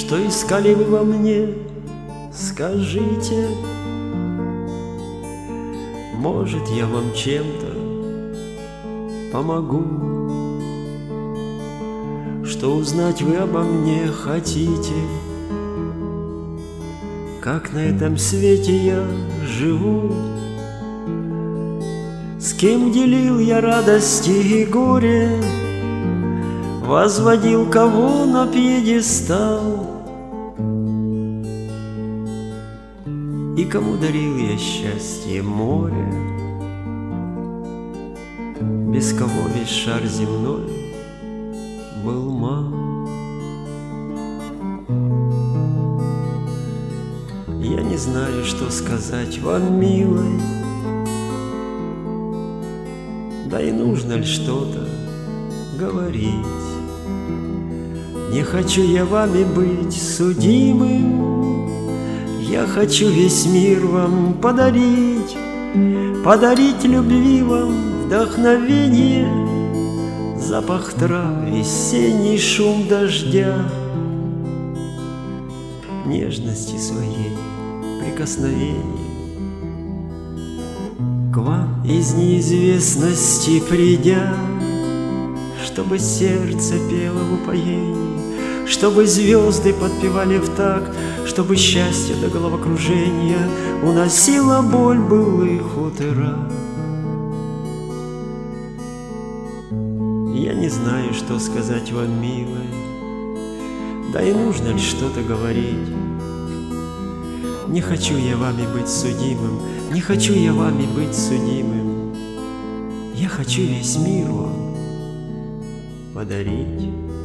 Что искали вы во мне, скажите. Может, я вам чем-то помогу. Что узнать вы обо мне хотите? Как на этом свете я живу? С кем делил я радости и горе? Возводил кого на пьедестал? И кому дарил я счастье море? Без кого весь шар земной был мал. Я не знаю, что сказать вам, милой, да и нужно ли что-то говорить. Не хочу я вами быть судимым, я хочу весь мир вам подарить, подарить любви вам вдохновение, запах трав, весенний шум дождя, нежности своей прикосновений. К вам из неизвестности придя, чтобы сердце пело в упоении, чтобы звезды подпевали в такт, чтобы счастье до головокружения уносило боль былых утра. Я не знаю, что сказать вам, милая, да и нужно ли что-то говорить. Не хочу я вами быть судимым, не хочу я вами быть судимым. Я хочу весь мир вам подарить.